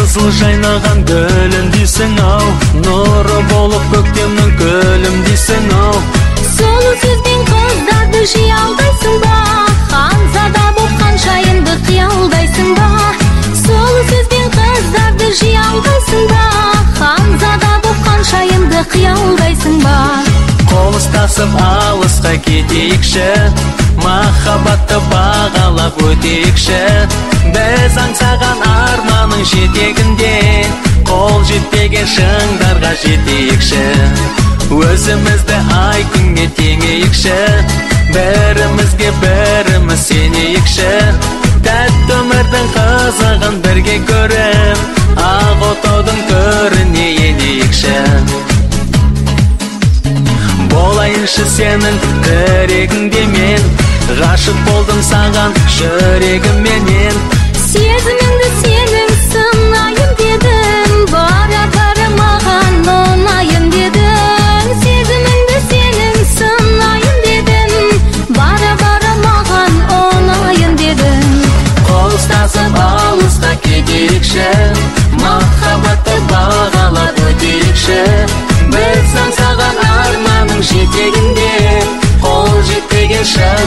Қызыл жайнаған гүлім дейсің ау, нұры болып көктемнің көлім дейсің ау. Сұлу сөзбен қыздарды жиялдайсың ба, ханзада боп қаншайымды қиялдайсың ба. Сұлу сөзбен қыздарды жиялдайсың ба, ханзада боп қаншайымды қиялдайсың ба. Қол ұстасып алысқа кетейікші, махаббатты бағалап өтейікші. Біз аңсаған арманың жетегінде, қол жетпеген шыңдарға жетейікші. Өзімізді ай күнге теңейікші, бірімізге біріміз сенейікші. Тәтті өмірдің қызығын бірге көріп, ақ отаудың төріне енейікші. Болайыншы сенің тірегіңде мен, ғашық болдым саған жүрегімменен. Сезіміңді сенің сынайын дедің, бара-бара маған ұнайын дедің. Сезіміңді сенің сынайын дедің, бара-бара маған ұнайын дедің. Қол ұстасып алысқа кетейікші, махаббатты бағалап өтейікші. Біз аңсаған арманың жетегінде, қол жетпеген